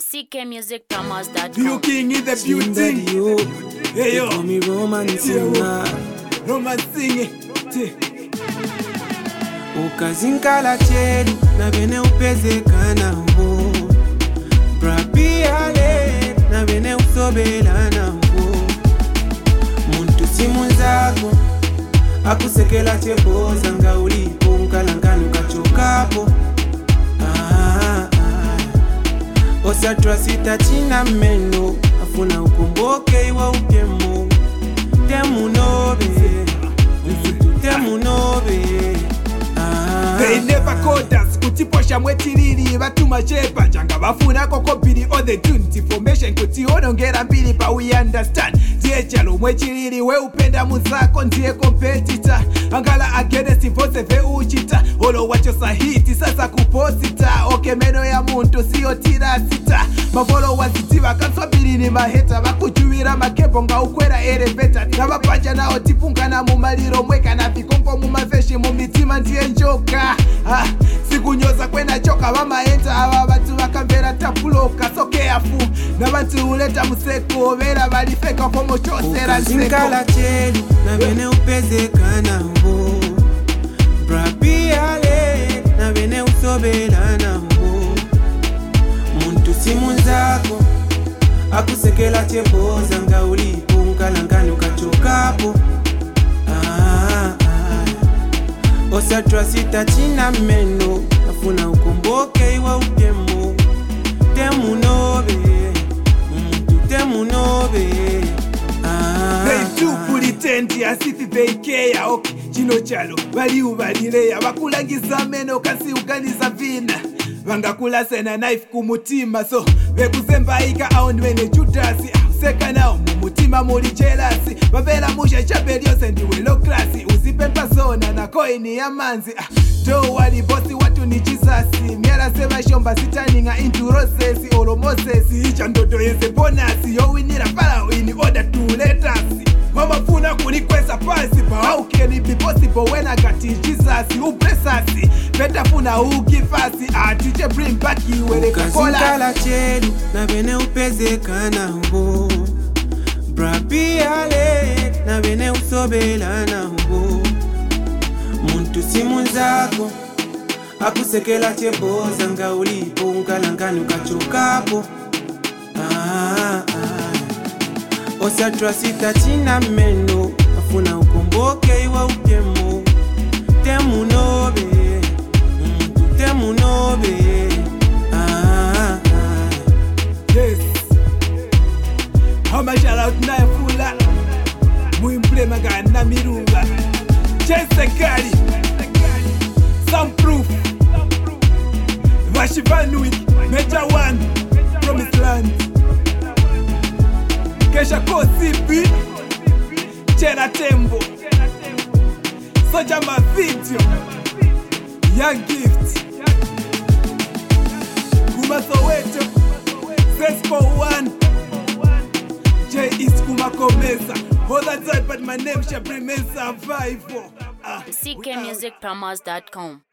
CKmusicPromos.com. You king in the beauty. Hey yo, call me romancing. Romancing. Ukazinkala chelu na bene upezekana ho. Brapiale na bene usobelana ho. Muntu simu zako akusekela chepoza nga ulipo unkalangani ukachokapo. Osatwa sita china meno afuna ukumboke iwa ukemu. Temu nobe They never called us kutiposha mwetiriri batuma chepa changa bafuna koko bili on the tune information kuti onongera mbili pa we understand tie chalo mwetiriri we upenda muzako ndiye competitor angala against voice ve uchita olo wacho sahiti sasa kuposita okay meno ya muntu sio tira sita mavolo wazitiva kanswabili ni maheta bakujuwira makebo nga ukwera elevator nabapanja nao tipungana mu maliro mweka na vikompo mu mafeshi mu mitima ndiye njoka sikunyoza kwena choka bamaenza aba batu bakambera tapuloka so careful nabantu uleta museko bera balifeka komo chosera nseko ukazinkala chelu na bene upezekana ho. Brapiale na bene usobelana ho. Muntu simu zako akusekela chepoza nga ulipo unkalangani ukachokapo. Osatwa sita china meno afuna ukumboke iwa ukemu. Temu nobe They do pretend as if they care okay chino chalo bali ubalileya bakulangiza meno kasi uganiza vina vangakula sena knife kumutima so bekuzembaika aondwene Judasi seka nao mumutima muli jealousy babela musha chabeliose ndiwe low class uzipempa sona na koini ya manzi do wali bosi watu ni Jesus miara sema shomba sitaninga into roses olo Moses icha ndoto yese bonus yo winira para in order to let us mama funa kulikwesa pasi pa how can it be possible when I got Jesus who bless us better funa who give us teacher bring back you when they call ukazinkala chelu na bene upezekana ho. Brapiale na bene usobelana ho. Muntu simu zako akusekela chepoza nga ulipo unkalangani ukachokapo. Osatwa sita china meno afuna ukumboke iwa ukemu. Temu nobe yes how much shout out na fula muimple magana miruba Chese Kali some proof Vashivanui Major One Promised Land Kesha Kosipi Chera Tembo Soja Mavideo Young Gift Kuma Soweto Sespo One J East Kuma Komesa all that time but my name shall remain survival CKmusicPromos.com.